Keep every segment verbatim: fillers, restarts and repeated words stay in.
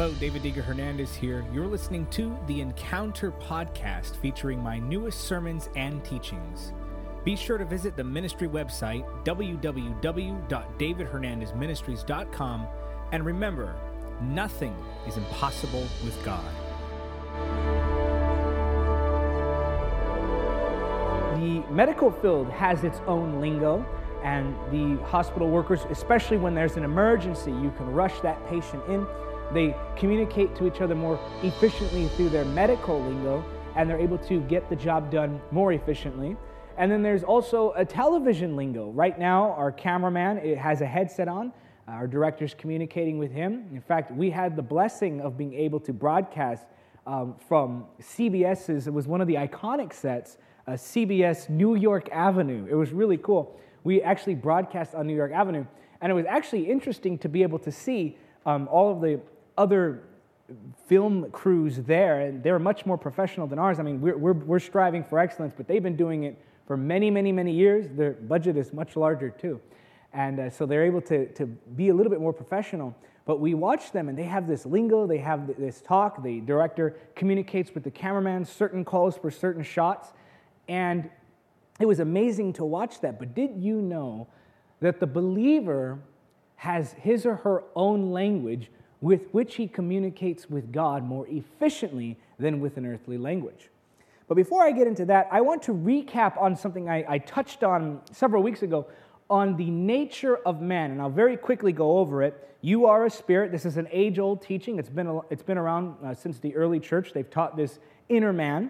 Hello, David Diga Hernandez here. You're listening to the Encounter Podcast featuring my newest sermons and teachings. Be sure to visit the ministry website, w w w dot david hernandez ministries dot com, and remember, nothing is impossible with God. The medical field has its own lingo, and the hospital workers, especially when there's an emergency, you can rush that patient in. They communicate to each other more efficiently through their medical lingo, and they're able to get the job done more efficiently. And then there's also a television lingo. Right now, our cameraman it has a headset on. Our director's communicating with him. In fact, we had the blessing of being able to broadcast um, from CBS's, it was one of the iconic sets, uh, C B S New York Avenue. It was really cool. We actually broadcast on New York Avenue, and it was actually interesting to be able to see um, all of the other film crews there, and they're much more professional than ours. I mean, we're, we're, we're striving for excellence, but they've been doing it for many, many, many years. Their budget is much larger too. And uh, so they're able to, to be a little bit more professional. But we watch them, and they have this lingo, they have this talk. The director communicates with the cameraman, certain calls for certain shots. And it was amazing to watch that. But did you know that the believer has his or her own language with which he communicates with God more efficiently than with an earthly language? But before I get into that, I want to recap on something I, I touched on several weeks ago on the nature of man, and I'll very quickly go over it. You are a spirit. This is an age-old teaching. It's been, it's been around uh, since the early church. They've taught this inner man.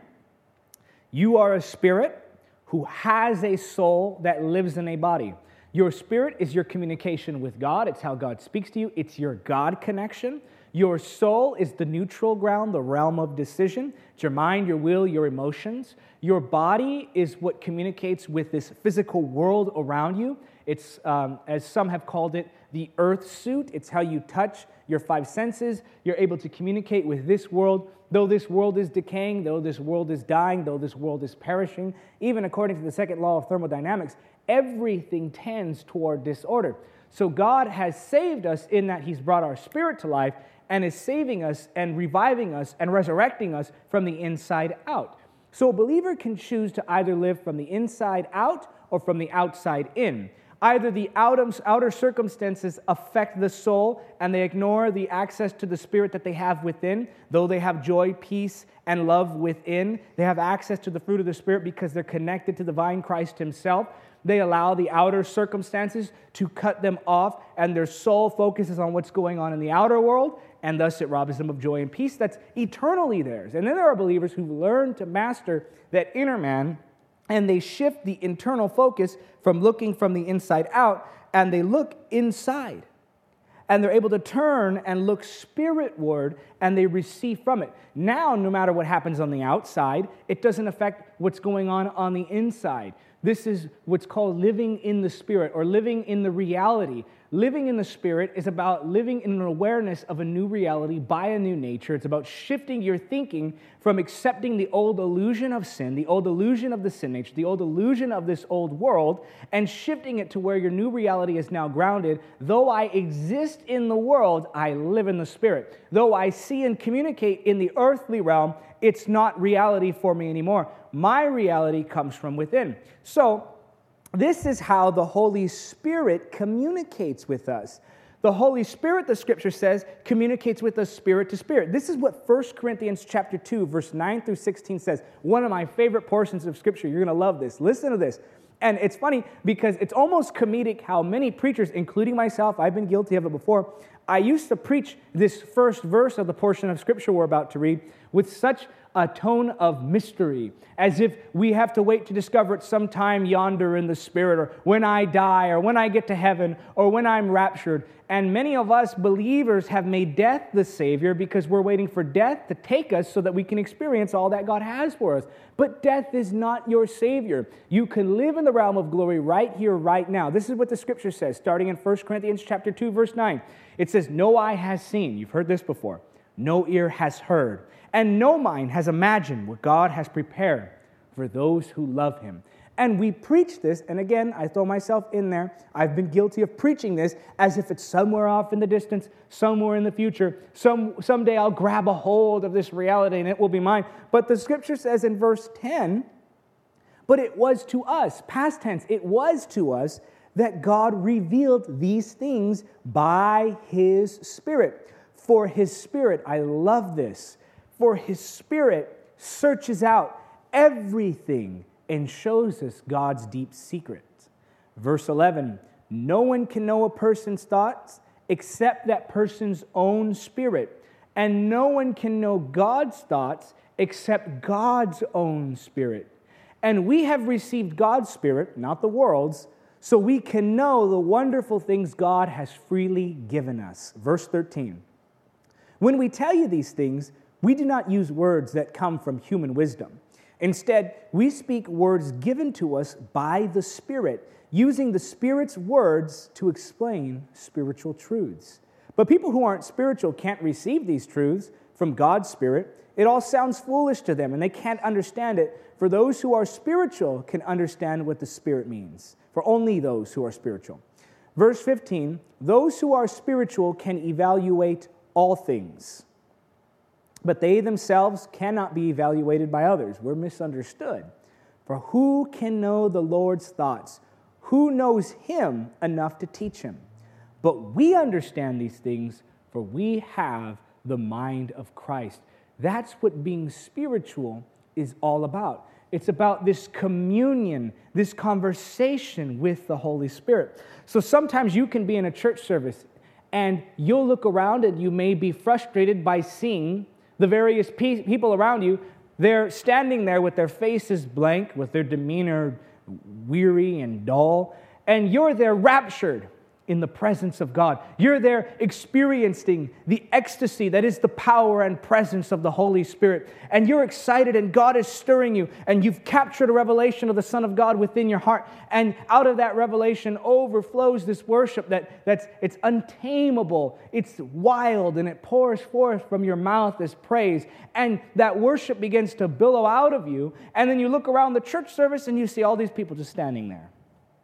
You are a spirit who has a soul that lives in a body. Your spirit is your communication with God. It's how God speaks to you. It's your God connection. Your soul is the neutral ground, the realm of decision. It's your mind, your will, your emotions. Your body is what communicates with this physical world around you. It's, um, as some have called it, the earth suit. It's how you touch your five senses. You're able to communicate with this world. Though this world is decaying, though this world is dying, though this world is perishing, even according to the second law of thermodynamics, everything tends toward disorder. So God has saved us in that He's brought our spirit to life and is saving us and reviving us and resurrecting us from the inside out. So a believer can choose to either live from the inside out or from the outside in. Either the outer circumstances affect the soul and they ignore the access to the spirit that they have within. Though they have joy, peace, and love within, they have access to the fruit of the Spirit because they're connected to the vine Christ Himself. They allow the outer circumstances to cut them off, and their soul focuses on what's going on in the outer world, and thus it robs them of joy and peace that's eternally theirs. And then there are believers who learn to master that inner man, and they shift the internal focus from looking from the inside out, and they look inside. And they're able to turn and look spiritward, and they receive from it. Now, no matter what happens on the outside, it doesn't affect what's going on on the inside. This is what's called living in the Spirit, or living in the reality. Living in the Spirit is about living in an awareness of a new reality by a new nature. It's about shifting your thinking from accepting the old illusion of sin, the old illusion of the sin nature, the old illusion of this old world, and shifting it to where your new reality is now grounded. Though I exist in the world, I live in the Spirit. Though I see and communicate in the earthly realm, it's not reality for me anymore. My reality comes from within. So, this is how the Holy Spirit communicates with us. The Holy Spirit, the Scripture says, communicates with us spirit to spirit. This is what First Corinthians chapter two, verse nine through sixteen says. One of my favorite portions of Scripture. You're going to love this. Listen to this. And it's funny because it's almost comedic how many preachers, including myself, I've been guilty of it before, I used to preach this first verse of the portion of Scripture we're about to read with such a tone of mystery, as if we have to wait to discover it sometime yonder in the Spirit, or when I die, or when I get to heaven, or when I'm raptured. And many of us believers have made death the Savior because we're waiting for death to take us so that we can experience all that God has for us. But death is not your Savior. You can live in the realm of glory right here, right now. This is what the Scripture says, starting in First Corinthians chapter two, verse nine. It says, "No eye has seen," you've heard this before, "no ear has heard, and no mind has imagined what God has prepared for those who love Him." And we preach this, and again, I throw myself in there. I've been guilty of preaching this as if it's somewhere off in the distance, somewhere in the future. Some someday I'll grab a hold of this reality and it will be mine. But the scripture says in verse ten, but it was to us, past tense, it was to us that God revealed these things by His Spirit. For His Spirit, I love this, for His Spirit searches out everything and shows us God's deep secrets. Verse eleven, no one can know a person's thoughts except that person's own spirit, and no one can know God's thoughts except God's own spirit. And we have received God's Spirit, not the world's, so we can know the wonderful things God has freely given us. Verse thirteen, when we tell you these things, we do not use words that come from human wisdom. Instead, we speak words given to us by the Spirit, using the Spirit's words to explain spiritual truths. But people who aren't spiritual can't receive these truths from God's Spirit. It all sounds foolish to them, and they can't understand it. For those who are spiritual can understand what the Spirit means. For only those who are spiritual. Verse fifteen, those who are spiritual can evaluate all things, but they themselves cannot be evaluated by others. We're misunderstood. For who can know the Lord's thoughts? Who knows Him enough to teach Him? But we understand these things, for we have the mind of Christ. That's what being spiritual is all about. It's about this communion, this conversation with the Holy Spirit. So sometimes you can be in a church service and you'll look around and you may be frustrated by seeing the various pe- people around you. They're standing there with their faces blank, with their demeanor weary and dull, and you're there raptured in the presence of God. You're there experiencing the ecstasy that is the power and presence of the Holy Spirit. And you're excited and God is stirring you and you've captured a revelation of the Son of God within your heart. And out of that revelation overflows this worship that, that's it's untamable, it's wild, and it pours forth from your mouth as praise. And that worship begins to billow out of you. And then you look around the church service and you see all these people just standing there.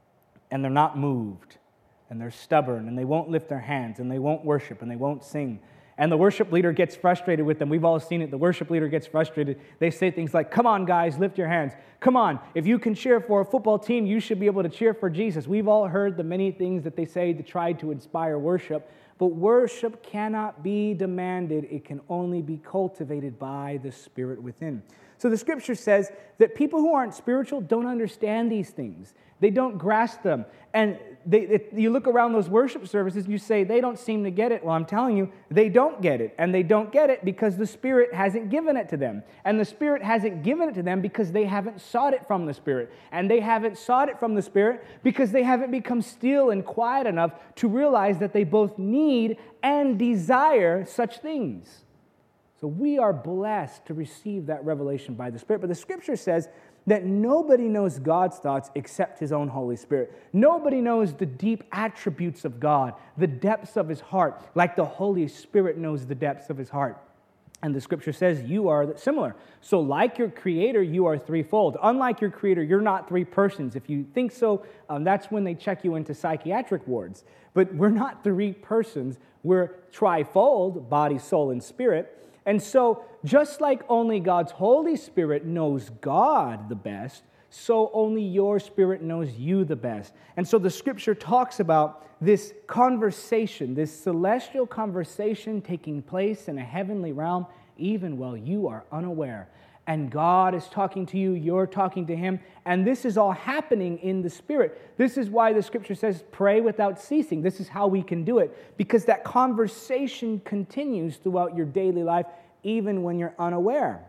And they're not moved. And they're stubborn, and they won't lift their hands, and they won't worship, and they won't sing. And the worship leader gets frustrated with them. We've all seen it. The worship leader gets frustrated. They say things like, come on, guys, lift your hands. Come on, if you can cheer for a football team, you should be able to cheer for Jesus. We've all heard the many things that they say to try to inspire worship. But worship cannot be demanded. It can only be cultivated by the Spirit within. So the Scripture says that people who aren't spiritual don't understand these things. They don't grasp them. And they, it, you look around those worship services and you say, they don't seem to get it. Well, I'm telling you, they don't get it. And they don't get it because the Spirit hasn't given it to them. And the Spirit hasn't given it to them because they haven't sought it from the Spirit. And they haven't sought it from the Spirit because they haven't become still and quiet enough to realize that they both need and desire such things. So we are blessed to receive that revelation by the Spirit. But the Scripture says that nobody knows God's thoughts except His own Holy Spirit. Nobody knows the deep attributes of God, the depths of His heart, like the Holy Spirit knows the depths of His heart. And the Scripture says you are similar. So like your Creator, you are threefold. Unlike your Creator, you're not three persons. If you think so, um, that's when they check you into psychiatric wards. But we're not three persons. We're trifold, body, soul, and spirit. And so, just like only God's Holy Spirit knows God the best, so only your spirit knows you the best. And so the Scripture talks about this conversation, this celestial conversation taking place in a heavenly realm, even while you are unaware. And God is talking to you, you're talking to Him, and this is all happening in the Spirit. This is why the Scripture says, pray without ceasing. This is how we can do it, because that conversation continues throughout your daily life, even when you're unaware.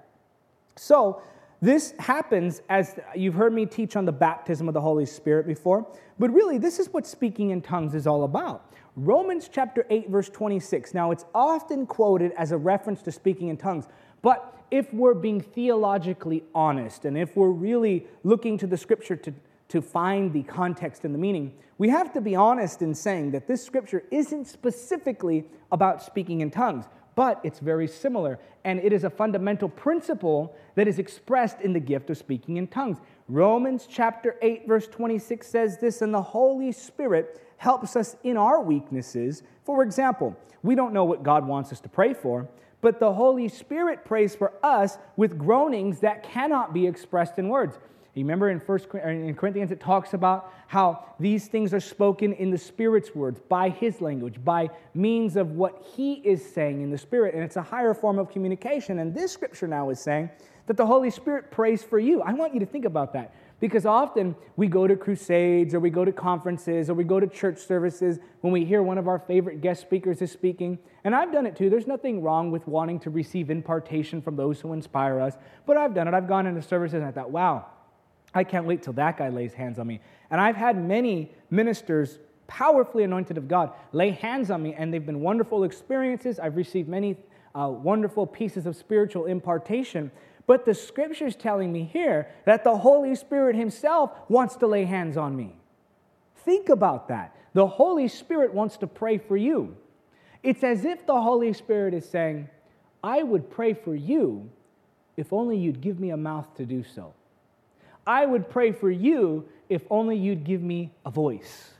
So, this happens as you've heard me teach on the baptism of the Holy Spirit before, but really, this is what speaking in tongues is all about. Romans chapter eight, verse twenty-six. Now, it's often quoted as a reference to speaking in tongues, but if we're being theologically honest, and if we're really looking to the Scripture to, to find the context and the meaning, we have to be honest in saying that this Scripture isn't specifically about speaking in tongues, but it's very similar, and it is a fundamental principle that is expressed in the gift of speaking in tongues. Romans chapter eight, verse twenty-six says this, and the Holy Spirit helps us in our weaknesses. For example, we don't know what God wants us to pray for, but the Holy Spirit prays for us with groanings that cannot be expressed in words. You remember in First in Corinthians it talks about how these things are spoken in the Spirit's words, by His language, by means of what He is saying in the Spirit, and it's a higher form of communication. And this scripture now is saying that the Holy Spirit prays for you. I want you to think about that, because often we go to crusades or we go to conferences or we go to church services when we hear one of our favorite guest speakers is speaking, and I've done it too. There's nothing wrong with wanting to receive impartation from those who inspire us, but I've done it. I've gone into services and I thought, wow, I can't wait till that guy lays hands on me. And I've had many ministers, powerfully anointed of God, lay hands on me, and they've been wonderful experiences. I've received many uh, wonderful pieces of spiritual impartation. But the Scripture's telling me here that the Holy Spirit Himself wants to lay hands on me. Think about that. The Holy Spirit wants to pray for you. It's as if the Holy Spirit is saying, I would pray for you if only you'd give me a mouth to do so. I would pray for you if only you'd give me a voice.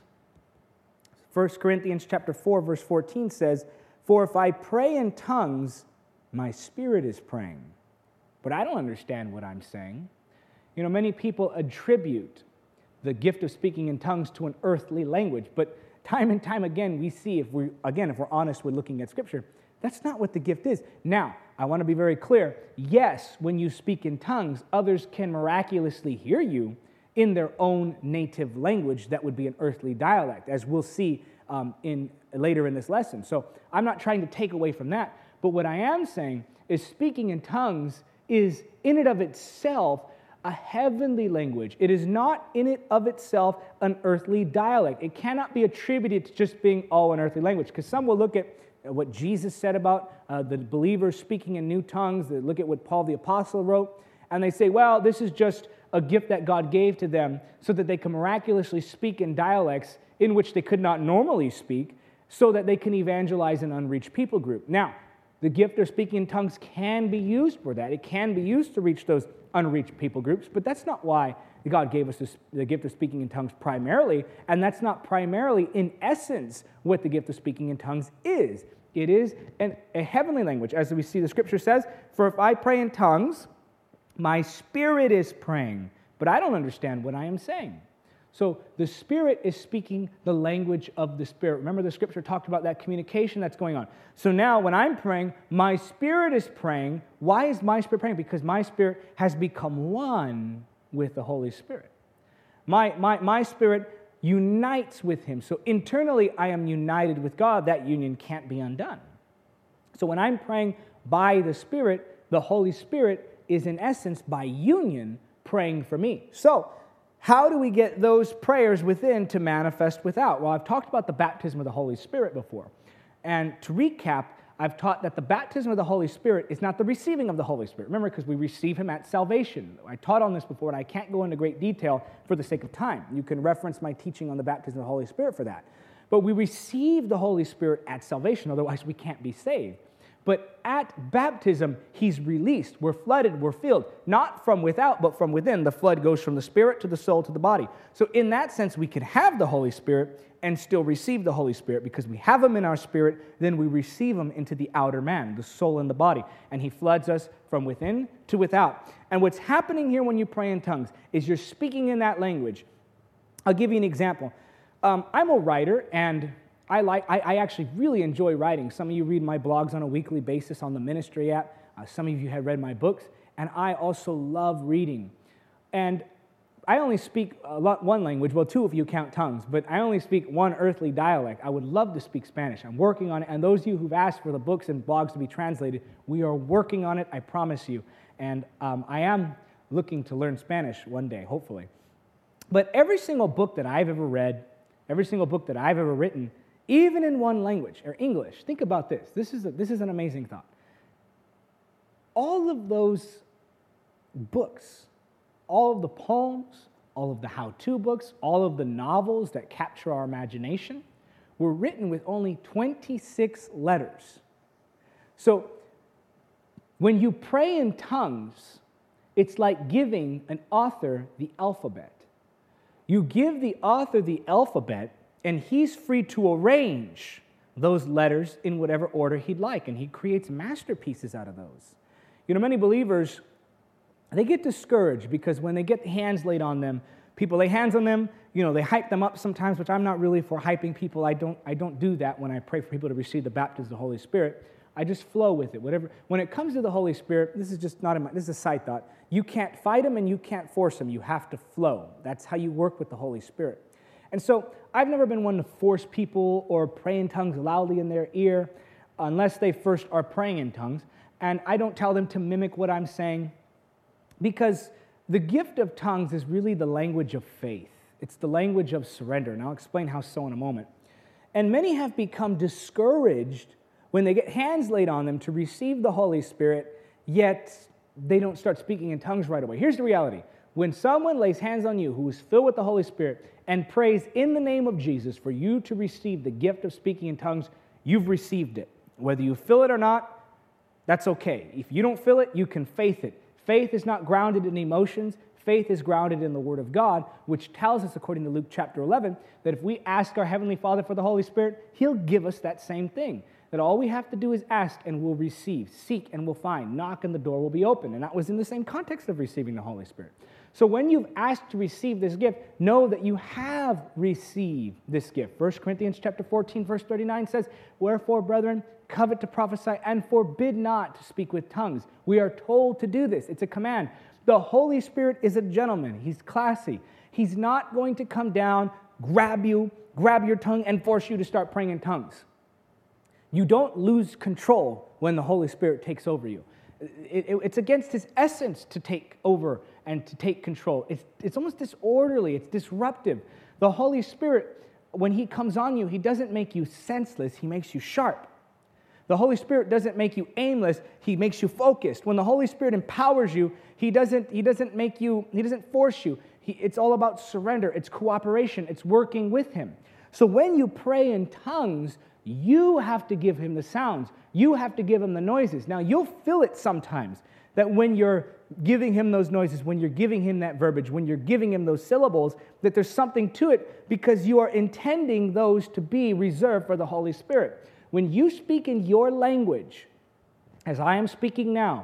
First Corinthians chapter four, verse fourteen says, for if I pray in tongues, my spirit is praying, but I don't understand what I'm saying. You know, many people attribute the gift of speaking in tongues to an earthly language, but time and time again we see, if we again, if we're honest with looking at Scripture, that's not what the gift is. Now, I want to be very clear. Yes, when you speak in tongues, others can miraculously hear you in their own native language that would be an earthly dialect, as we'll see um, in later in this lesson. So I'm not trying to take away from that, but what I am saying is speaking in tongues is in and of itself a heavenly language. It is not in it of itself an earthly dialect. It cannot be attributed to just being, oh, an earthly language, because some will look at what Jesus said about uh, the believers speaking in new tongues. They look at what Paul the Apostle wrote, and they say, well, this is just a gift that God gave to them so that they can miraculously speak in dialects in which they could not normally speak, so that they can evangelize an unreached people group. Now, the gift of speaking in tongues can be used for that. It can be used to reach those unreached people groups, but that's not why God gave us this, the gift of speaking in tongues primarily, and that's not primarily, in essence, what the gift of speaking in tongues is. It is an, a heavenly language, as we see the Scripture says, for if I pray in tongues, my spirit is praying, but I don't understand what I am saying. So the Spirit is speaking the language of the Spirit. Remember, the Scripture talked about that communication that's going on. So now when I'm praying, my spirit is praying. Why is my spirit praying? Because my spirit has become one with the Holy Spirit. My, my, my spirit unites with Him. So internally, I am united with God. That union can't be undone. So when I'm praying by the Spirit, the Holy Spirit is in essence, by union, praying for me. So how do we get those prayers within to manifest without? Well, I've talked about the baptism of the Holy Spirit before. And to recap, I've taught that the baptism of the Holy Spirit is not the receiving of the Holy Spirit. Remember, because we receive Him at salvation. I taught on this before, and I can't go into great detail for the sake of time. You can reference my teaching on the baptism of the Holy Spirit for that. But we receive the Holy Spirit at salvation, otherwise we can't be saved. But at baptism, He's released. We're flooded, we're filled. Not from without, but from within. The flood goes from the spirit to the soul to the body. So in that sense, we can have the Holy Spirit and still receive the Holy Spirit, because we have Him in our spirit, then we receive Him into the outer man, the soul and the body. And He floods us from within to without. And what's happening here when you pray in tongues is you're speaking in that language. I'll give you an example. Um, I'm a writer, and I like. I, I actually really enjoy writing. Some of you read my blogs on a weekly basis on the ministry app. Uh, some of you have read my books, and I also love reading. And I only speak a lot, one language, well, two if you count tongues, but I only speak one earthly dialect. I would love to speak Spanish. I'm working on it, and those of you who've asked for the books and blogs to be translated, we are working on it, I promise you. And um, I am looking to learn Spanish one day, hopefully. But every single book that I've ever read, every single book that I've ever written, even in one language, or English, think about this. This is, a, this is an amazing thought. All of those books, all of the poems, all of the how-to books, all of the novels that capture our imagination were written with only twenty-six letters. So when you pray in tongues, it's like giving an author the alphabet. You give the author the alphabet, and he's free to arrange those letters in whatever order he'd like, and he creates masterpieces out of those. You know, many believers, they get discouraged because when they get hands laid on them, people lay hands on them, you know, they hype them up sometimes, which I'm not really for hyping people. I don't, I don't do that when I pray for people to receive the baptism of the Holy Spirit. I just flow with it. Whatever. When it comes to the Holy Spirit, this is just not in my, this is a side thought. You can't fight him and you can't force him. You have to flow. That's how you work with the Holy Spirit. And so I've never been one to force people or pray in tongues loudly in their ear unless they first are praying in tongues. And I don't tell them to mimic what I'm saying because the gift of tongues is really the language of faith. It's the language of surrender. And I'll explain how so in a moment. And many have become discouraged when they get hands laid on them to receive the Holy Spirit, yet they don't start speaking in tongues right away. Here's the reality. When someone lays hands on you who is filled with the Holy Spirit and prays in the name of Jesus for you to receive the gift of speaking in tongues, you've received it. Whether you feel it or not, that's okay. If you don't feel it, you can faith it. Faith is not grounded in emotions. Faith is grounded in the Word of God, which tells us, according to Luke chapter eleven, that if we ask our Heavenly Father for the Holy Spirit, He'll give us that same thing. That all we have to do is ask and we'll receive, seek and we'll find, knock and the door will be open. And that was in the same context of receiving the Holy Spirit. So when you've asked to receive this gift, know that you have received this gift. First Corinthians chapter fourteen, verse thirty-nine says, "Wherefore, brethren, covet to prophesy and forbid not to speak with tongues." We are told to do this. It's a command. The Holy Spirit is a gentleman. He's classy. He's not going to come down, grab you, grab your tongue, and force you to start praying in tongues. You don't lose control when the Holy Spirit takes over you. It, it, it's against His essence to take over and to take control. It's, it's almost disorderly. It's disruptive. The Holy Spirit, when He comes on you, He doesn't make you senseless. He makes you sharp. The Holy Spirit doesn't make you aimless. He makes you focused. When the Holy Spirit empowers you, He doesn't, he doesn't make you, He doesn't force you. He, it's all about surrender. It's cooperation. It's working with Him. So when you pray in tongues, you have to give Him the sounds. You have to give Him the noises. Now, you'll feel it sometimes that when you're giving Him those noises, when you're giving Him that verbiage, when you're giving Him those syllables, that there's something to it because you are intending those to be reserved for the Holy Spirit. When you speak in your language, as I am speaking now,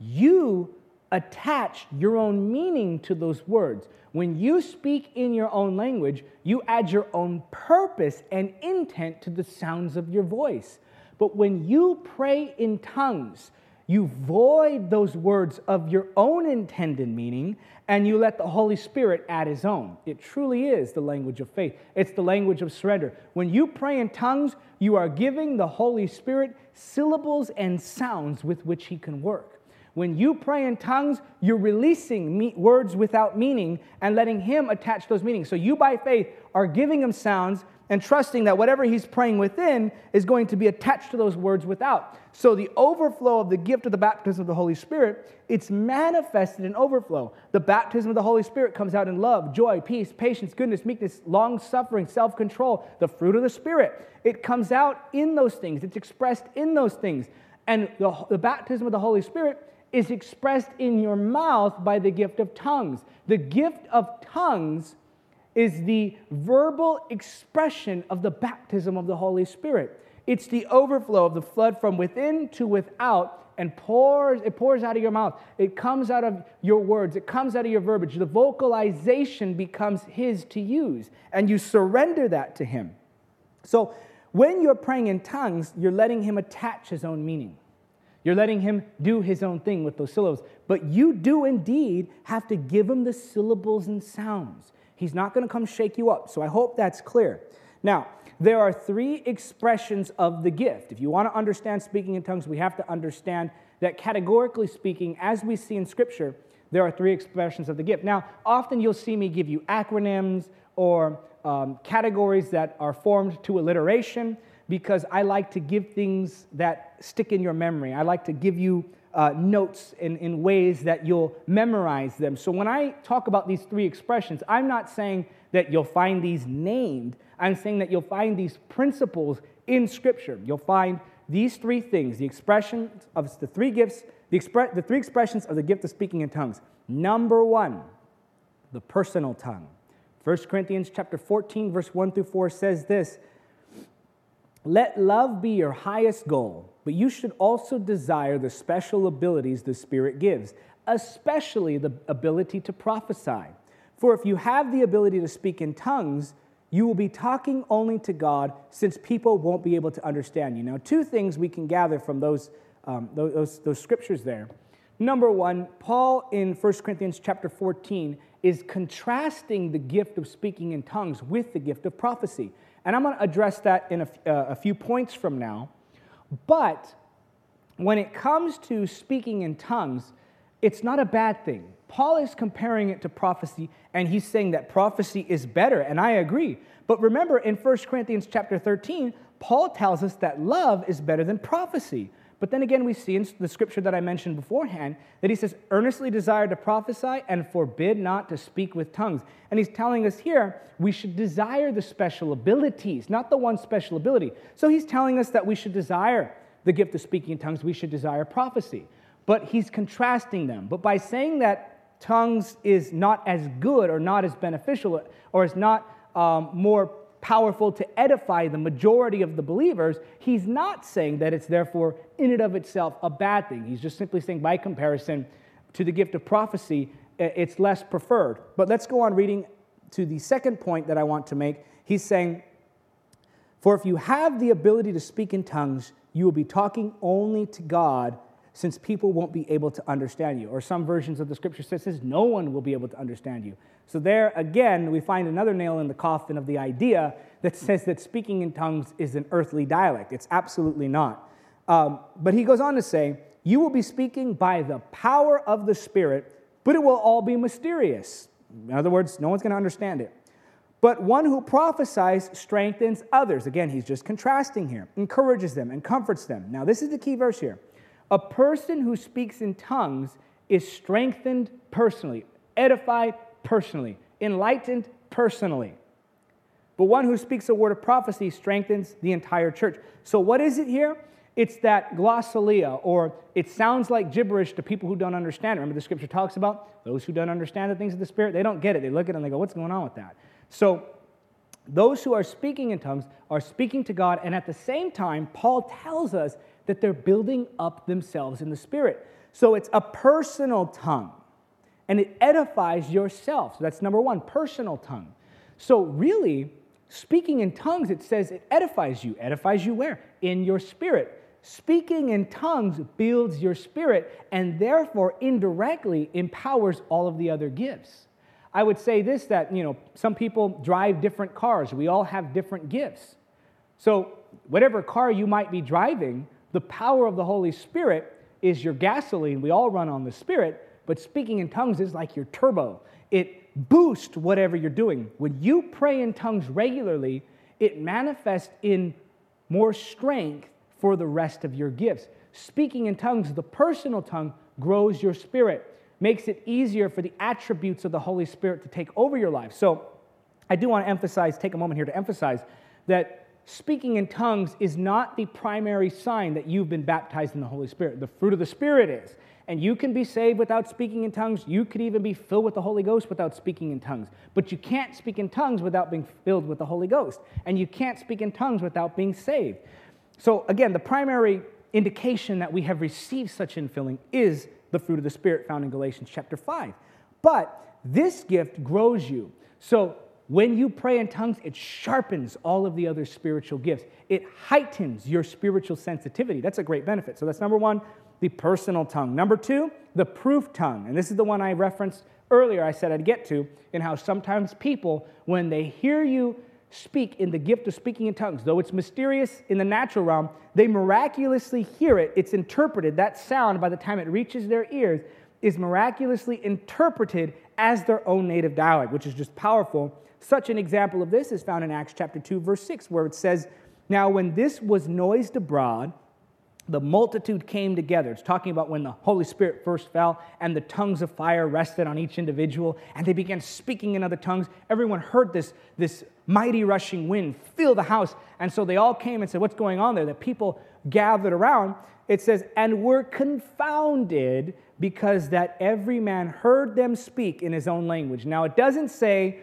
you attach your own meaning to those words. When you speak in your own language, you add your own purpose and intent to the sounds of your voice. But when you pray in tongues, you void those words of your own intended meaning, and you let the Holy Spirit add His own. It truly is the language of faith. It's the language of surrender. When you pray in tongues, you are giving the Holy Spirit syllables and sounds with which He can work. When you pray in tongues, you're releasing me- words without meaning and letting Him attach those meanings. So you, by faith, are giving Him sounds and trusting that whatever He's praying within is going to be attached to those words without. So the overflow of the gift of the baptism of the Holy Spirit, it's manifested in overflow. The baptism of the Holy Spirit comes out in love, joy, peace, patience, goodness, meekness, long-suffering, self-control, the fruit of the Spirit. It comes out in those things. It's expressed in those things. And the, the baptism of the Holy Spirit is expressed in your mouth by the gift of tongues. The gift of tongues is the verbal expression of the baptism of the Holy Spirit. It's the overflow of the flood from within to without and pours, it pours out of your mouth. It comes out of your words. It comes out of your verbiage. The vocalization becomes His to use, and you surrender that to Him. So when you're praying in tongues, you're letting Him attach His own meaning. You're letting Him do His own thing with those syllables. But you do indeed have to give Him the syllables and sounds. He's not going to come shake you up. So I hope that's clear. Now, there are three expressions of the gift. If you want to understand speaking in tongues, we have to understand that categorically speaking, as we see in Scripture, there are three expressions of the gift. Now, often you'll see me give you acronyms or um, categories that are formed to alliteration, because I like to give things that stick in your memory. I like to give you uh, notes in, in ways that you'll memorize them. So when I talk about these three expressions, I'm not saying that you'll find these named. I'm saying that you'll find these principles in Scripture. You'll find these three things, the expressions of the three gifts The, expre- the three expressions of the gift of speaking in tongues. Number one, the personal tongue. First Corinthians chapter fourteen, verse one through four says this, "Let love be your highest goal, but you should also desire the special abilities the Spirit gives, especially the ability to prophesy. For if you have the ability to speak in tongues, you will be talking only to God, since people won't be able to understand you." Now, two things we can gather from those, um, those, those scriptures there. Number one, Paul in First Corinthians chapter fourteen is contrasting the gift of speaking in tongues with the gift of prophecy. And I'm going to address that in a, uh, a few points from now. But when it comes to speaking in tongues, it's not a bad thing. Paul is comparing it to prophecy, and he's saying that prophecy is better, and I agree. But remember, in First Corinthians chapter thirteen, Paul tells us that love is better than prophecy. But then again, we see in the scripture that I mentioned beforehand that he says, "Earnestly desire to prophesy and forbid not to speak with tongues." And he's telling us here we should desire the special abilities, not the one special ability. So he's telling us that we should desire the gift of speaking in tongues, we should desire prophecy. But he's contrasting them. But by saying that tongues is not as good or not as beneficial or is not um, more powerful to edify the majority of the believers, he's not saying that it's therefore in and of itself a bad thing. He's just simply saying by comparison to the gift of prophecy, it's less preferred. But let's go on reading to the second point that I want to make. He's saying, "For if you have the ability to speak in tongues, you will be talking only to God, since people won't be able to understand you." Or some versions of the scripture says, no one will be able to understand you. So there, again, we find another nail in the coffin of the idea that says that speaking in tongues is an earthly dialect. It's absolutely not. Um, but he goes on to say, "You will be speaking by the power of the Spirit, but it will all be mysterious." In other words, no one's going to understand it. "But one who prophesies strengthens others." Again, he's just contrasting here. "Encourages them and comforts them." Now, this is the key verse here. A person who speaks in tongues is strengthened personally, edified personally, enlightened personally. But one who speaks a word of prophecy strengthens the entire church. So what is it here? It's that glossolalia, or it sounds like gibberish to people who don't understand it. Remember the scripture talks about those who don't understand the things of the Spirit? They don't get it. They look at it and they go, what's going on with that? So those who are speaking in tongues are speaking to God, and at the same time, Paul tells us that they're building up themselves in the Spirit. So it's a personal tongue, and it edifies yourself. So that's number one, personal tongue. So really, speaking in tongues, it says it edifies you. Edifies you where? In your spirit. Speaking in tongues builds your spirit, and therefore indirectly empowers all of the other gifts. I would say this, that, you know, some people drive different cars. We all have different gifts. So whatever car you might be driving, the power of the Holy Spirit is your gasoline. We all run on the Spirit, but speaking in tongues is like your turbo. It boosts whatever you're doing. When you pray in tongues regularly, it manifests in more strength for the rest of your gifts. Speaking in tongues, the personal tongue, grows your spirit, makes it easier for the attributes of the Holy Spirit to take over your life. So I do want to emphasize, take a moment here to emphasize that speaking in tongues is not the primary sign that you've been baptized in the Holy Spirit. The fruit of the Spirit is. And you can be saved without speaking in tongues. You could even be filled with the Holy Ghost without speaking in tongues. But you can't speak in tongues without being filled with the Holy Ghost. And you can't speak in tongues without being saved. So again, the primary indication that we have received such infilling is the fruit of the Spirit found in Galatians chapter five. But this gift grows you. So when you pray in tongues, it sharpens all of the other spiritual gifts. It heightens your spiritual sensitivity. That's a great benefit. So that's number one, the personal tongue. Number two, the proof tongue. And this is the one I referenced earlier, I said I'd get to, in how sometimes people, when they hear you speak in the gift of speaking in tongues, though it's mysterious in the natural realm, they miraculously hear it. It's interpreted. That sound, by the time it reaches their ears, is miraculously interpreted as their own native dialect, which is just powerful. Such an example of this is found in Acts chapter two, verse six, where it says, "Now when this was noised abroad, the multitude came together. It's talking about when the Holy Spirit first fell and the tongues of fire rested on each individual and they began speaking in other tongues. Everyone heard this, this mighty rushing wind fill the house. And so they all came and said, what's going on there? The people gathered around. It says, and were confounded because that every man heard them speak in his own language. Now, it doesn't say,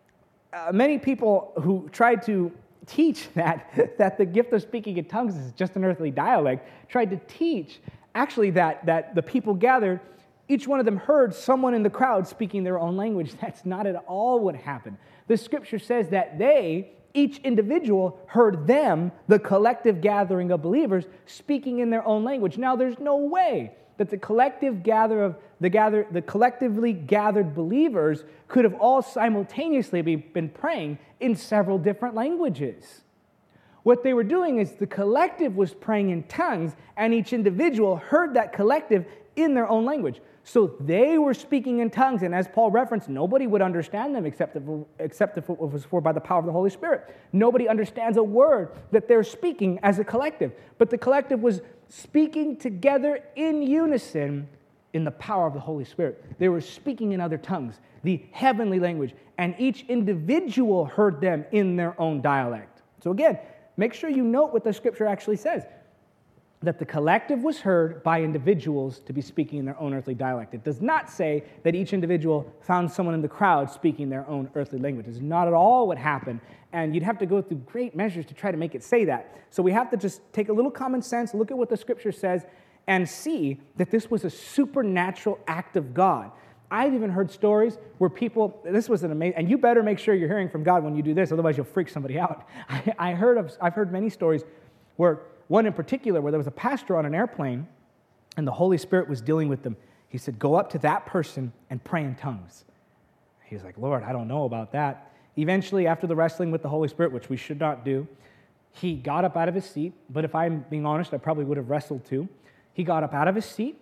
uh, many people who tried to teach that, that the gift of speaking in tongues is just an earthly dialect, tried to teach actually that, that the people gathered, each one of them heard someone in the crowd speaking their own language. That's not at all what happened. The scripture says that they, each individual, heard them, the collective gathering of believers, speaking in their own language. Now, there's no way that the collective gather of the gather the collectively gathered believers could have all simultaneously be, been praying in several different languages. What they were doing is the collective was praying in tongues, and each individual heard that collective in their own language. So they were speaking in tongues, and as Paul referenced, nobody would understand them except if, except if it was for by the power of the Holy Spirit. Nobody understands a word that they're speaking as a collective, but the collective was speaking together in unison in the power of the Holy Spirit. They were speaking in other tongues, the heavenly language, and each individual heard them in their own dialect. So again, make sure you note what the scripture actually says, that the collective was heard by individuals to be speaking in their own earthly dialect. It does not say that each individual found someone in the crowd speaking their own earthly language. It's not at all what happened, and you'd have to go through great measures to try to make it say that. So we have to just take a little common sense, look at what the scripture says, and see that this was a supernatural act of God. I've even heard stories where people, this was an amazing, and you better make sure you're hearing from God when you do this, otherwise you'll freak somebody out. I, I heard of, I've heard many stories where, one in particular, where there was a pastor on an airplane, and the Holy Spirit was dealing with them. He said, go up to that person and pray in tongues. He was like, Lord, I don't know about that. Eventually, after the wrestling with the Holy Spirit, which we should not do, he got up out of his seat, but if I'm being honest, I probably would have wrestled too. He got up out of his seat,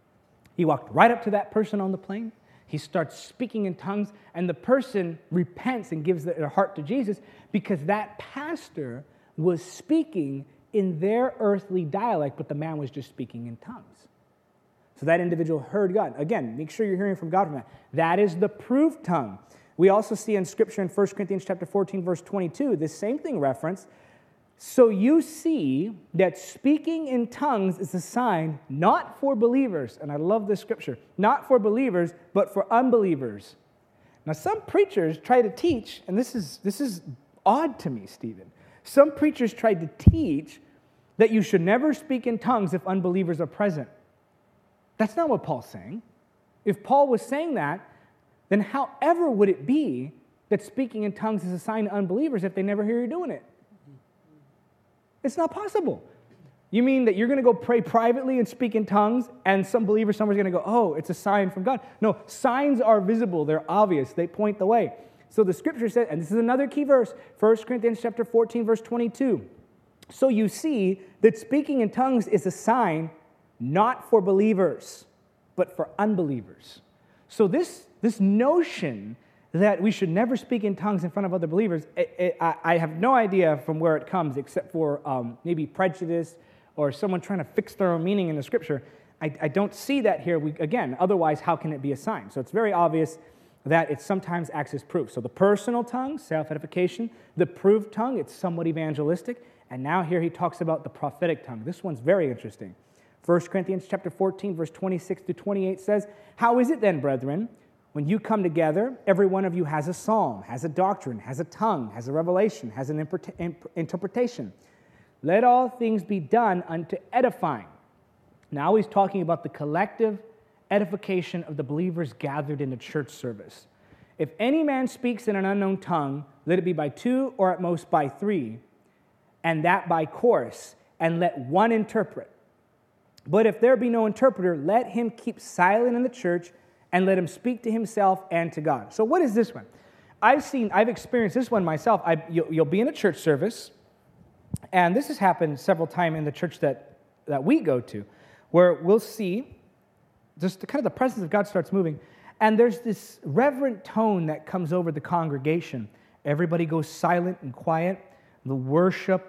he walked right up to that person on the plane, he starts speaking in tongues, and the person repents and gives their heart to Jesus because that pastor was speaking in their earthly dialect, but the man was just speaking in tongues. So that individual heard God. Again, make sure you're hearing from God from that. That is the proof tongue. We also see in Scripture in First Corinthians chapter fourteen, verse twenty-two, this same thing referenced. So you see that speaking in tongues is a sign not for believers, and I love this scripture, not for believers, but for unbelievers. Now, some preachers try to teach, and this is this is odd to me, Stephen. Some preachers tried to teach that you should never speak in tongues if unbelievers are present. That's not what Paul's saying. If Paul was saying that, then however would it be that speaking in tongues is a sign to unbelievers if they never hear you doing it? It's not possible. You mean that you're going to go pray privately and speak in tongues, and some believer somewhere's going to go, oh, it's a sign from God. No, signs are visible. They're obvious. They point the way. So the scripture says, and this is another key verse, First Corinthians chapter fourteen, verse twenty-two. So you see that speaking in tongues is a sign not for believers, but for unbelievers. So this, this notion that we should never speak in tongues in front of other believers, it, it, I, I have no idea from where it comes, except for um, maybe prejudice or someone trying to fix their own meaning in the scripture. I, I don't see that here. We, again, otherwise, how can it be a sign? So it's very obvious that it sometimes acts as proof. So the personal tongue, self-edification. The proved tongue, it's somewhat evangelistic. And now here he talks about the prophetic tongue. This one's very interesting. First Corinthians chapter fourteen, verse twenty-six to twenty-eight says, how is it then, brethren, when you come together, every one of you has a psalm, has a doctrine, has a tongue, has a revelation, has an interpretation. Let all things be done unto edifying. Now he's talking about the collective edification of the believers gathered in a church service. If any man speaks in an unknown tongue, let it be by two or at most by three, and that by course, and let one interpret. But if there be no interpreter, let him keep silent in the church, and let him speak to himself and to God. So what is this one? I've seen, I've experienced this one myself. I, you'll, you'll be in a church service, and this has happened several times in the church that, that we go to, where we'll see just the, kind of the presence of God starts moving, and there's this reverent tone that comes over the congregation. Everybody goes silent and quiet. The worship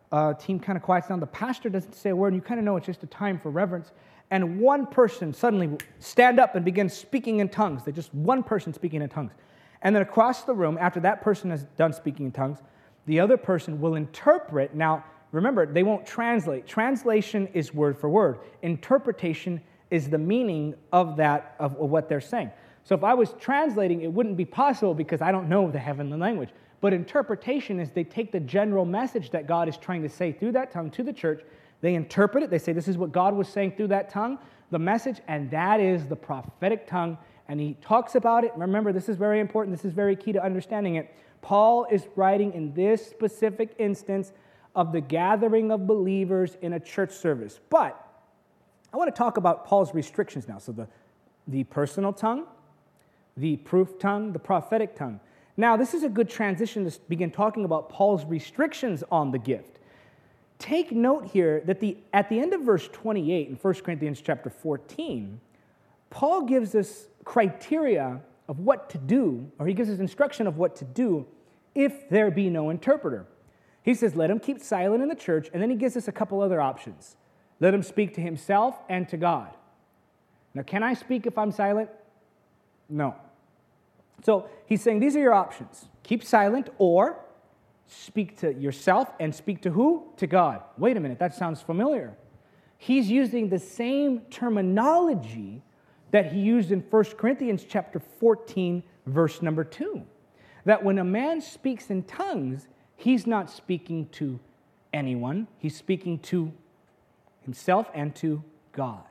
uh, team kind of quiets down. The pastor doesn't say a word, and you kind of know it's just a time for reverence. And one person suddenly will stand up and begin speaking in tongues. They're just one person speaking in tongues. And then across the room, after that person has done speaking in tongues, the other person will interpret. Now, remember, they won't translate. Translation is word for word. Interpretation is the meaning of that, of what they're saying. So if I was translating, it wouldn't be possible because I don't know the heavenly language. But interpretation is they take the general message that God is trying to say through that tongue to the church. They interpret it. They say, this is what God was saying through that tongue, the message, and that is the prophetic tongue. And he talks about it. Remember, this is very important. This is very key to understanding it. Paul is writing in this specific instance of the gathering of believers in a church service. But I want to talk about Paul's restrictions now. So the, the personal tongue, the proof tongue, the prophetic tongue. Now, this is a good transition to begin talking about Paul's restrictions on the gift. Take note here that the at the end of verse twenty-eight in First Corinthians chapter fourteen, Paul gives us criteria of what to do, or he gives us instruction of what to do if there be no interpreter. He says, let him keep silent in the church, and then he gives us a couple other options. Let him speak to himself and to God. Now, can I speak if I'm silent? No. So he's saying these are your options. Keep silent or speak to yourself and speak to who? To God. Wait a minute, that sounds familiar. He's using the same terminology that he used in First Corinthians chapter fourteen, verse number two. That when a man speaks in tongues, he's not speaking to anyone. He's speaking to himself and to God.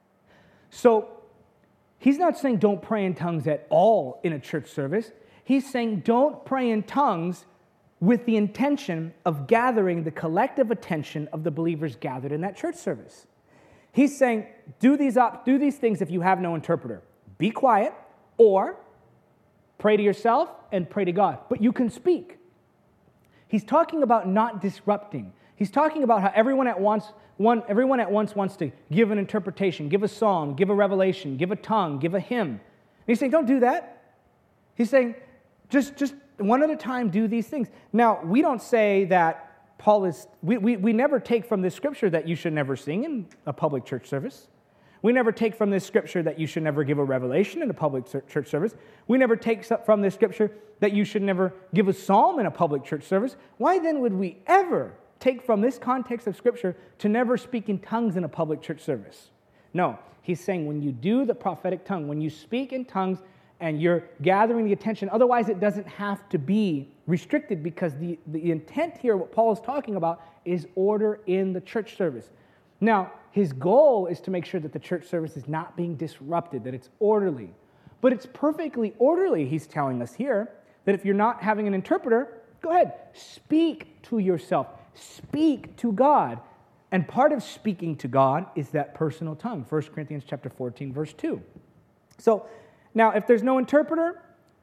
So he's not saying don't pray in tongues at all in a church service. He's saying don't pray in tongues with the intention of gathering the collective attention of the believers gathered in that church service. He's saying do these op- do these things if you have no interpreter. Be quiet or pray to yourself and pray to God. But you can speak. He's talking about not disrupting. He's talking about how everyone at once One, everyone at once wants to give an interpretation, give a song, give a revelation, give a tongue, give a hymn. And he's saying, don't do that. He's saying, just, just one at a time, do these things. Now, we don't say that Paul is, we, we, we never take from this scripture that you should never sing in a public church service. We never take from this scripture that you should never give a revelation in a public church service. We never take from this scripture that you should never give a psalm in a public church service. Why then would we ever take from this context of Scripture to never speak in tongues in a public church service? No, he's saying when you do the prophetic tongue, when you speak in tongues and you're gathering the attention, otherwise it doesn't have to be restricted because the, the intent here, what Paul is talking about, is order in the church service. Now, his goal is to make sure that the church service is not being disrupted, that it's orderly. But it's perfectly orderly, he's telling us here, that if you're not having an interpreter, go ahead, speak to yourself. Speak to God. And part of speaking to God is that personal tongue. First Corinthians chapter fourteen, verse two. So, now, if there's no interpreter,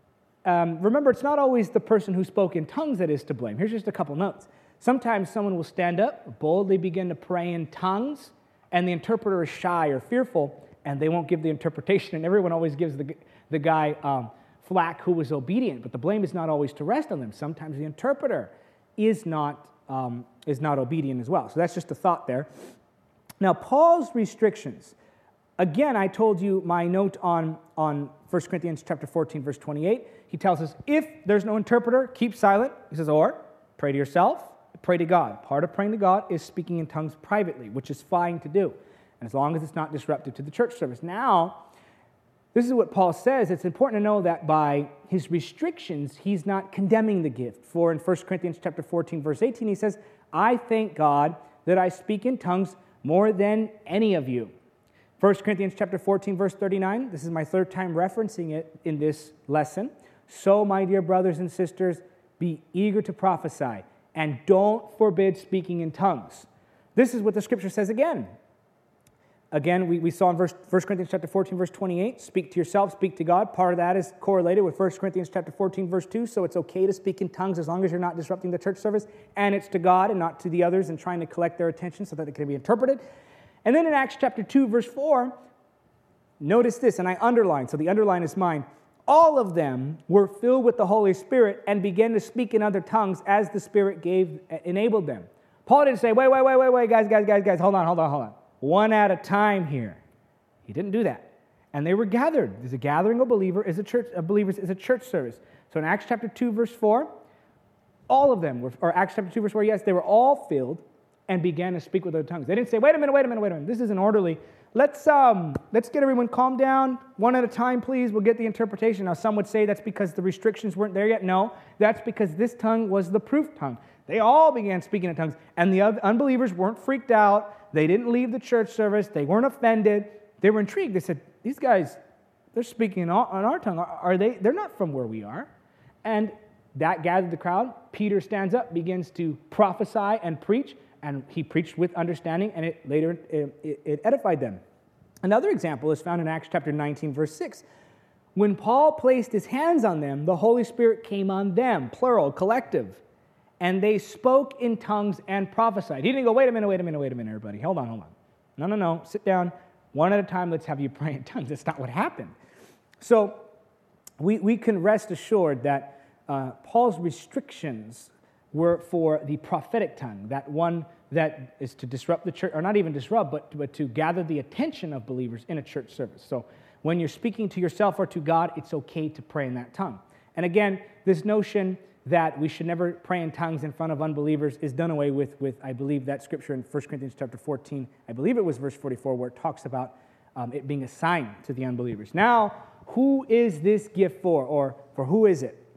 um, remember, it's not always the person who spoke in tongues that is to blame. Here's just a couple notes. Sometimes someone will stand up, boldly begin to pray in tongues, and the interpreter is shy or fearful, and they won't give the interpretation, and everyone always gives the, the guy um, flack who was obedient, but the blame is not always to rest on them. Sometimes the interpreter is not Um, is not obedient as well. So that's just a thought there. Now, Paul's restrictions. Again, I told you my note on, on First Corinthians chapter fourteen, verse twenty-eight. He tells us, if there's no interpreter, keep silent. He says, or pray to yourself, pray to God. Part of praying to God is speaking in tongues privately, which is fine to do, and as long as it's not disruptive to the church service. Now, this is what Paul says. It's important to know that by his restrictions, he's not condemning the gift. For in First Corinthians chapter fourteen, verse eighteen, he says, I thank God that I speak in tongues more than any of you. First Corinthians chapter fourteen, verse thirty-nine, this is my third time referencing it in this lesson. So, my dear brothers and sisters, be eager to prophesy, and don't forbid speaking in tongues. This is what the scripture says again. Again, we, we saw in verse, First Corinthians chapter fourteen, verse twenty-eight, speak to yourself, speak to God. Part of that is correlated with First Corinthians chapter fourteen, verse two, so it's okay to speak in tongues as long as you're not disrupting the church service, and it's to God and not to the others and trying to collect their attention so that it can be interpreted. And then in Acts chapter two, verse four, notice this, and I underline, so the underline is mine. All of them were filled with the Holy Spirit and began to speak in other tongues as the Spirit gave enabled them. Paul didn't say, wait, wait, wait, wait, wait, guys, guys, guys, guys, hold on, hold on, hold on. One at a time here. He didn't do that. And they were gathered. There's a gathering of believer is a church of believers is a church service. So in Acts chapter two, verse four, all of them were, or Acts chapter two, verse four, yes, they were all filled and began to speak with other tongues. They didn't say, wait a minute, wait a minute, wait a minute. This isn't orderly. Let's um, let's get everyone calm down, one at a time, please. We'll get the interpretation. Now, some would say that's because the restrictions weren't there yet. No, that's because this tongue was the proof tongue. They all began speaking in tongues, and the other unbelievers weren't freaked out. They didn't leave the church service. They weren't offended. They were intrigued. They said, these guys, they're speaking in our, on our tongue. Are, are they? They're not from where we are. And that gathered the crowd. Peter stands up, begins to prophesy and preach, and he preached with understanding, and it later it, it, it edified them. Another example is found in Acts chapter nineteen, verse six. When Paul placed his hands on them, the Holy Spirit came on them, plural, collective, and they spoke in tongues and prophesied. He didn't go, wait a minute, wait a minute, wait a minute, everybody. Hold on, hold on. No, no, no. Sit down. One at a time, let's have you pray in tongues. That's not what happened. So we, we can rest assured that uh, Paul's restrictions were for the prophetic tongue, that one that is to disrupt the church, or not even disrupt, but, but to gather the attention of believers in a church service. So when you're speaking to yourself or to God, it's okay to pray in that tongue. And again, this notion that we should never pray in tongues in front of unbelievers is done away with, with I believe, that scripture in First Corinthians chapter fourteen. I believe it was verse forty-four, where it talks about um, it being a sign to the unbelievers. Now, who is this gift for, or for who is it?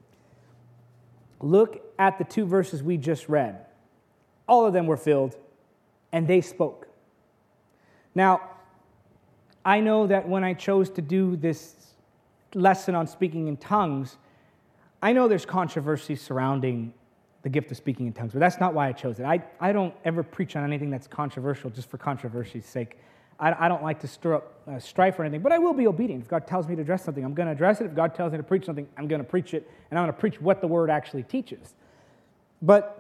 Look at the two verses we just read. All of them were filled, and they spoke. Now, I know that when I chose to do this lesson on speaking in tongues, I know there's controversy surrounding the gift of speaking in tongues, but that's not why I chose it. I, I don't ever preach on anything that's controversial just for controversy's sake. I, I don't like to stir up uh, strife or anything, but I will be obedient. If God tells me to address something, I'm going to address it. If God tells me to preach something, I'm going to preach it, and I'm going to preach what the Word actually teaches. But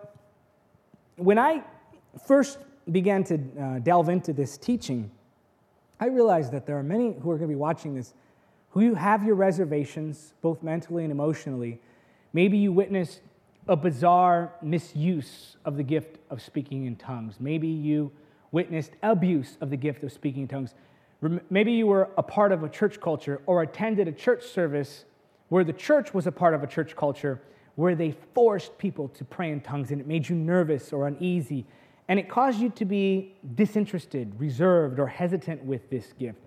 when I first began to uh, delve into this teaching, I realized that there are many who are going to be watching this who have your reservations, both mentally and emotionally. Maybe you witnessed a bizarre misuse of the gift of speaking in tongues. Maybe you witnessed abuse of the gift of speaking in tongues. Maybe you were a part of a church culture or attended a church service where the church was a part of a church culture where they forced people to pray in tongues, and it made you nervous or uneasy, and it caused you to be disinterested, reserved, or hesitant with this gift.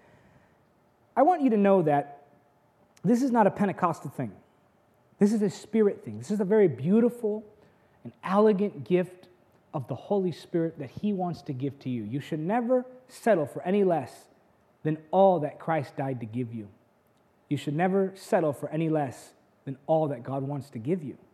I want you to know that this is not a Pentecostal thing. This is a spirit thing. This is a very beautiful and elegant gift of the Holy Spirit that He wants to give to you. You should never settle for any less than all that Christ died to give you. You should never settle for any less than all that God wants to give you.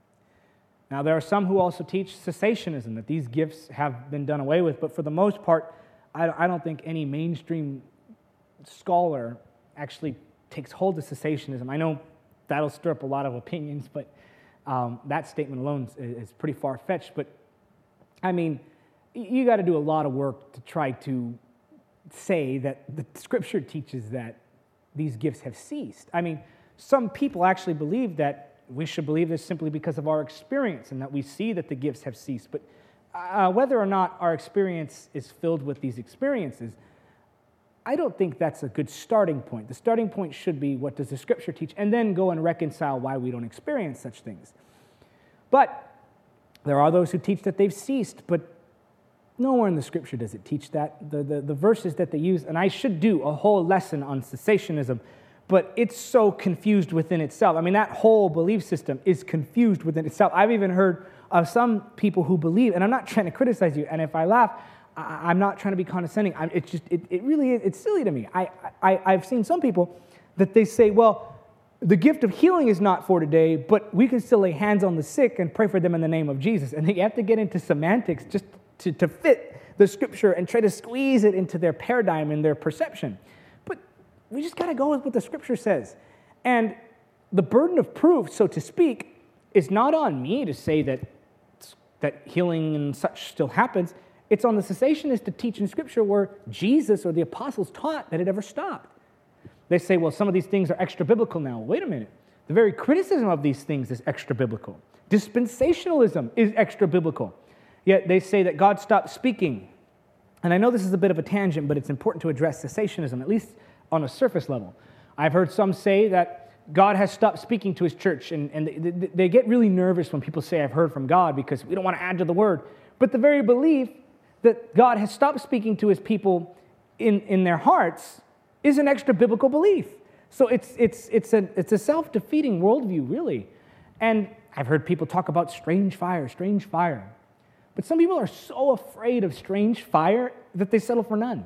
Now, there are some who also teach cessationism, that these gifts have been done away with, but for the most part, I don't think any mainstream scholar actually takes hold of cessationism. I know that'll stir up a lot of opinions, but um, that statement alone is, is pretty far-fetched. But, I mean, you got to do a lot of work to try to say that the Scripture teaches that these gifts have ceased. I mean, some people actually believe that we should believe this simply because of our experience and that we see that the gifts have ceased. But uh, whether or not our experience is filled with these experiences, I don't think that's a good starting point. The starting point should be, what does the Scripture teach? And then go and reconcile why we don't experience such things. But there are those who teach that they've ceased, but nowhere in the Scripture does it teach that. The, the, the verses that they use, and I should do a whole lesson on cessationism, but it's so confused within itself. I mean, that whole belief system is confused within itself. I've even heard of some people who believe, and I'm not trying to criticize you, and if I laugh, I, I'm not trying to be condescending. I, it's just, it, it really is, it's silly to me. I, I, I've seen some people that they say, well, the gift of healing is not for today, but we can still lay hands on the sick and pray for them in the name of Jesus. And they have to get into semantics just to, to fit the Scripture and try to squeeze it into their paradigm and their perception. We just got to go with what the Scripture says. And the burden of proof, so to speak, is not on me to say that, that healing and such still happens. It's on the cessationist to teach in Scripture where Jesus or the apostles taught that it ever stopped. They say, well, some of these things are extra-biblical now. Wait a minute. The very criticism of these things is extra-biblical. Dispensationalism is extra-biblical. Yet they say that God stopped speaking. And I know this is a bit of a tangent, but it's important to address cessationism, at least on a surface level. I've heard some say that God has stopped speaking to his church, and, and they, they get really nervous when people say, I've heard from God, because we don't want to add to the word. But the very belief that God has stopped speaking to his people in, in their hearts is an extra biblical belief. So it's, it's, it's, a, it's a self-defeating worldview, really. And I've heard people talk about strange fire, strange fire. But some people are so afraid of strange fire that they settle for none.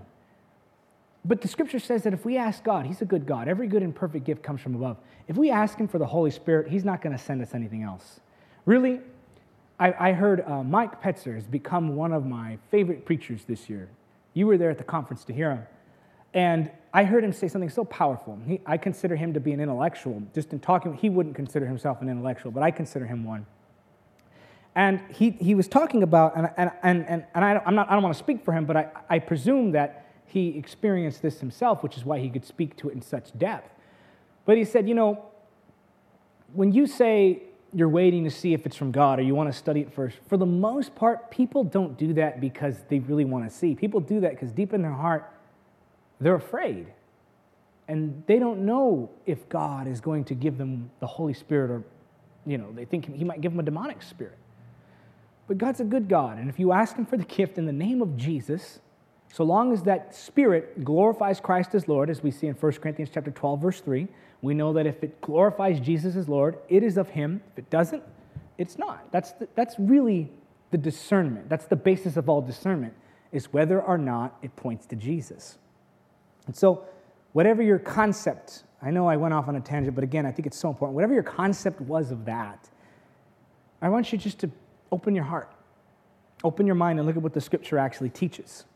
But the scripture says that if we ask God, he's a good God. Every good and perfect gift comes from above. If we ask him for the Holy Spirit, he's not going to send us anything else. Really, I, I heard uh, Mike Petzer has become one of my favorite preachers this year. You were there at the conference to hear him. And I heard him say something so powerful. He, I consider him to be an intellectual. Just in talking, he wouldn't consider himself an intellectual, but I consider him one. And he, he was talking about, and, and, and, and I, I'm not, I don't want to speak for him, but I, I presume that he experienced this himself, which is why he could speak to it in such depth. But he said, you know, when you say you're waiting to see if it's from God or you want to study it first, for the most part, people don't do that because they really want to see. People do that because deep in their heart, they're afraid. And they don't know if God is going to give them the Holy Spirit, or, you know, they think he might give them a demonic spirit. But God's a good God, and if you ask him for the gift in the name of Jesus, so long as that Spirit glorifies Christ as Lord, as we see in First Corinthians chapter twelve, verse three, we know that if it glorifies Jesus as Lord, it is of him. If it doesn't, it's not. That's the, that's really the discernment. That's the basis of all discernment, is whether or not it points to Jesus. And so, whatever your concept, I know I went off on a tangent, but again, I think it's so important. Whatever your concept was of that, I want you just to open your heart, open your mind, and look at what the scripture actually teaches.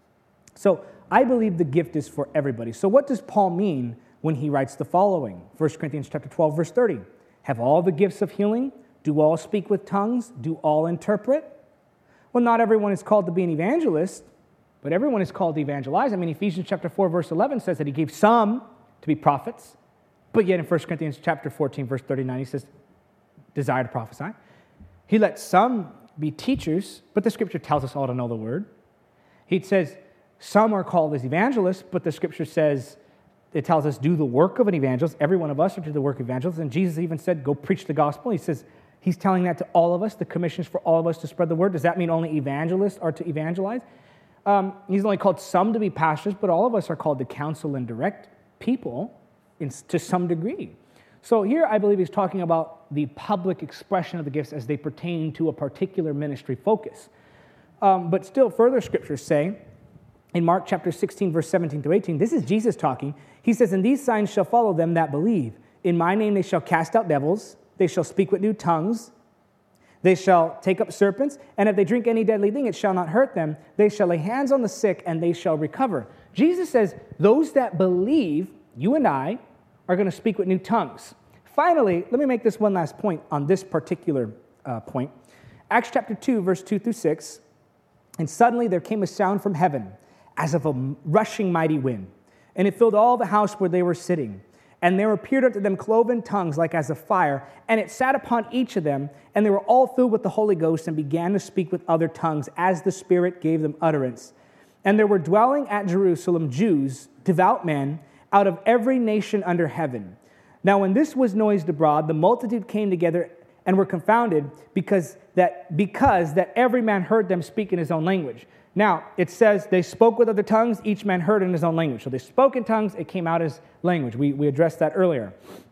So I believe the gift is for everybody. So what does Paul mean when he writes the following? First Corinthians chapter twelve, verse thirty. Have all the gifts of healing? Do all speak with tongues? Do all interpret? Well, not everyone is called to be an evangelist, but everyone is called to evangelize. I mean, Ephesians chapter four, verse eleven says that he gave some to be prophets, but yet in First Corinthians chapter fourteen, verse thirty-nine, he says, desire to prophesy. He let some be teachers, but the scripture tells us all to know the word. He says some are called as evangelists, but the scripture says, it tells us, do the work of an evangelist. Every one of us are to do the work of evangelists. And Jesus even said, go preach the gospel. He says, he's telling that to all of us. The commission is for all of us to spread the word. Does that mean only evangelists are to evangelize? Um, he's only called some to be pastors, but all of us are called to counsel and direct people in, to some degree. So here I believe he's talking about the public expression of the gifts as they pertain to a particular ministry focus. Um, but still further scriptures say, in Mark chapter sixteen, verse seventeen through eighteen, this is Jesus talking. He says, and these signs shall follow them that believe. In my name they shall cast out devils. They shall speak with new tongues. They shall take up serpents. And if they drink any deadly thing, it shall not hurt them. They shall lay hands on the sick, and they shall recover. Jesus says, those that believe, you and I, are going to speak with new tongues. Finally, let me make this one last point on this particular uh, point. Acts chapter two, verse two through six. And suddenly there came a sound from heaven, as of a rushing mighty wind, and it filled all the house where they were sitting. And there appeared unto them cloven tongues like as of fire, and it sat upon each of them, and they were all filled with the Holy Ghost, and began to speak with other tongues, as the Spirit gave them utterance. And there were dwelling at Jerusalem Jews, devout men, out of every nation under heaven. Now when this was noised abroad, the multitude came together and were confounded, because that because that every man heard them speak in his own language. Now, it says they spoke with other tongues, each man heard in his own language. So they spoke in tongues, it came out as language. We, we addressed that earlier.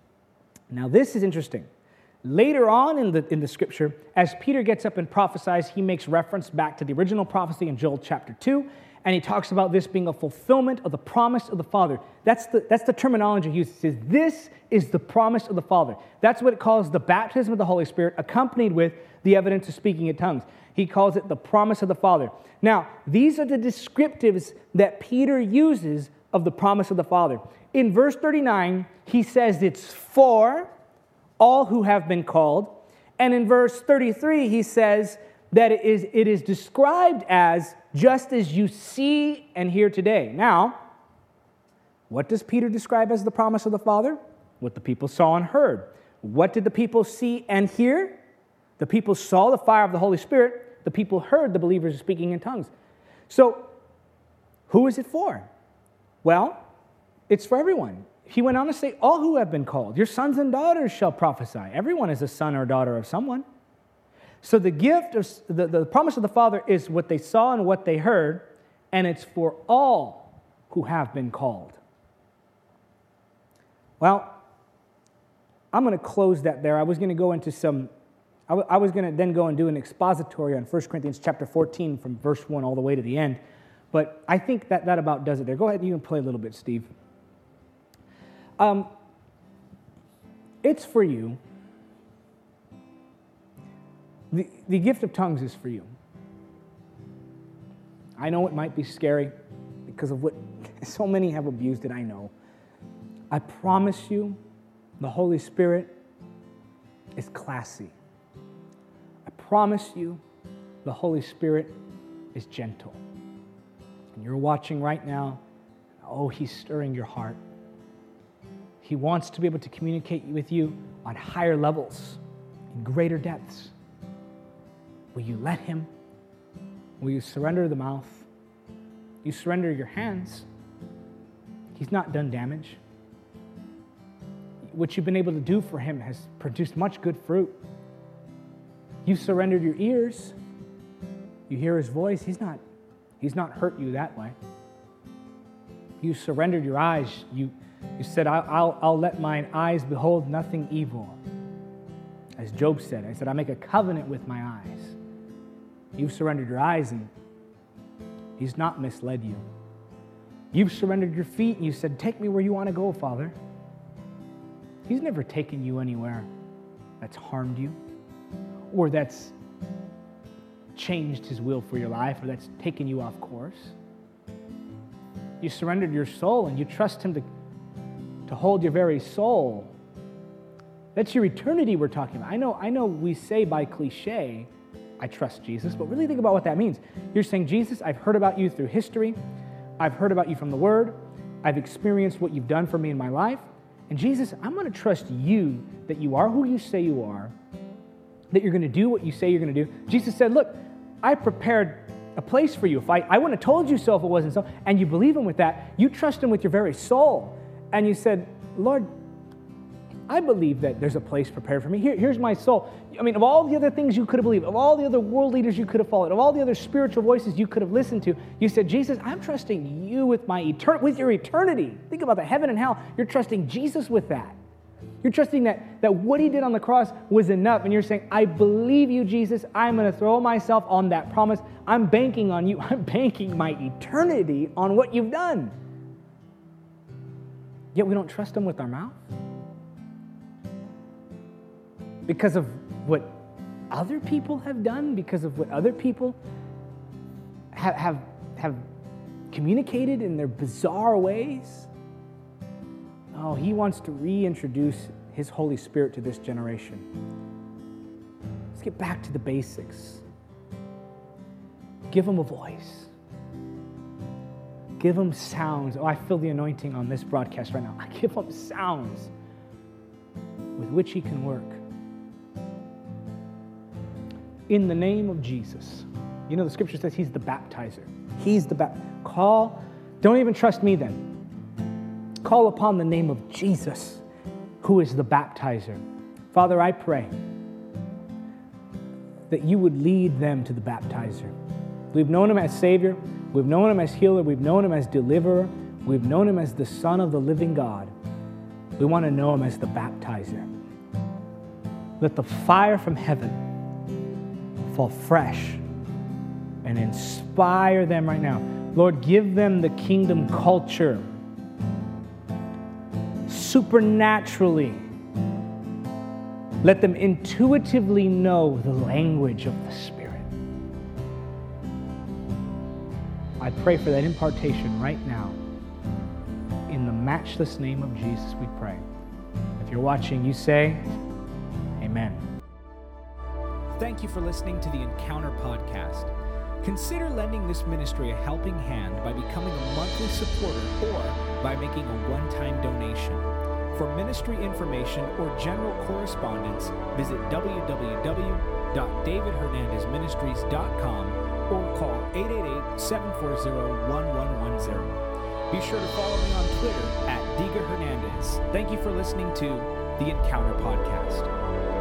Now, this is interesting. Later on in the, in the scripture, as Peter gets up and prophesies, he makes reference back to the original prophecy in Joel chapter two, and he talks about this being a fulfillment of the promise of the Father. That's the, that's the terminology he uses. He says, this is the promise of the Father. That's what it calls the baptism of the Holy Spirit, accompanied with the evidence of speaking in tongues. He calls it the promise of the Father. Now, these are the descriptives that Peter uses of the promise of the Father. In verse thirty-nine, he says it's for all who have been called. And in verse thirty-three, he says that it is, it is described as just as you see and hear today. Now, what does Peter describe as the promise of the Father? What the people saw and heard. What did the people see and hear? The people saw the fire of the Holy Spirit, the people heard the believers speaking in tongues. So, who is it for? Well, it's for everyone. He went on to say, all who have been called, your sons and daughters shall prophesy. Everyone is a son or daughter of someone. So the gift of the, the promise of the Father is what they saw and what they heard, and it's for all who have been called. Well, I'm going to close that there. I was going to go into some, I, w- I was going to then go and do an expository on First Corinthians chapter fourteen from verse one all the way to the end. But I think that that about does it there. Go ahead, you can play a little bit, Steve. Um, it's for you. The, the gift of tongues is for you. I know it might be scary because of what so many have abused it, I know. I promise you, the Holy Spirit is classy. I promise you, the Holy Spirit is gentle. And you're watching right now, oh, He's stirring your heart. He wants to be able to communicate with you on higher levels, in greater depths. Will you let Him? Will you surrender the mouth? You surrender your hands. He's not done damage. What you've been able to do for Him has produced much good fruit. You surrendered your ears. You hear His voice. He's not, He's not hurt you that way. You surrendered your eyes. You, you said, I'll, I'll, I'll let mine eyes behold nothing evil. As Job said, I said, I make a covenant with my eyes. You've surrendered your eyes, and He's not misled you. You've surrendered your feet, and you said, take me where you want to go, Father. He's never taken you anywhere that's harmed you, or that's changed His will for your life, or that's taken you off course. You surrendered your soul, and you trust Him to, to hold your very soul. That's your eternity we're talking about. I know, I know we say by cliche, I trust Jesus, but really think about what that means. You're saying, Jesus, I've heard about you through history. I've heard about you from the Word. I've experienced what you've done for me in my life. And Jesus, I'm going to trust you that you are who you say you are, that you're going to do what you say you're going to do. Jesus said, look, I prepared a place for you. If I, I wouldn't have told you so if it wasn't so. And you believe Him with that. You trust Him with your very soul. And you said, Lord, I believe that there's a place prepared for me. Here, here's my soul. I mean, of all the other things you could have believed, of all the other world leaders you could have followed, of all the other spiritual voices you could have listened to, you said, Jesus, I'm trusting you with my etern- with your eternity. Think about that, heaven and hell. You're trusting Jesus with that. You're trusting that, that what He did on the cross was enough. And you're saying, I believe you, Jesus. I'm going to throw myself on that promise. I'm banking on you. I'm banking my eternity on what you've done. Yet we don't trust Him with our mouth. Because of what other people have done, because of what other people have, have, have communicated in their bizarre ways. Oh, He wants to reintroduce His Holy Spirit to this generation. Let's get back to the basics. Give them a voice. Give them sounds. Oh, I feel the anointing on this broadcast right now. I give them sounds with which He can work. In the name of Jesus. You know, the scripture says He's the baptizer. He's the baptizer. Call, don't even trust me then. Call upon the name of Jesus, who is the baptizer. Father, I pray that you would lead them to the baptizer. We've known Him as Savior. We've known Him as healer. We've known Him as deliverer. We've known Him as the Son of the living God. We want to know Him as the baptizer. Let the fire from heaven fall fresh and inspire them right now. Lord, give them the kingdom culture supernaturally. Let them intuitively know the language of the Spirit. I pray for that impartation right now. In the matchless name of Jesus, we pray. If you're watching, you say, Amen. Thank you for listening to the Encounter Podcast. Consider lending this ministry a helping hand by becoming a monthly supporter or by making a one-time donation. For ministry information or general correspondence, visit w w w dot david hernandez ministries dot com or call eight eight eight, seven four zero, one one one zero. Be sure to follow me on Twitter at Diga Hernandez. Thank you for listening to the Encounter Podcast.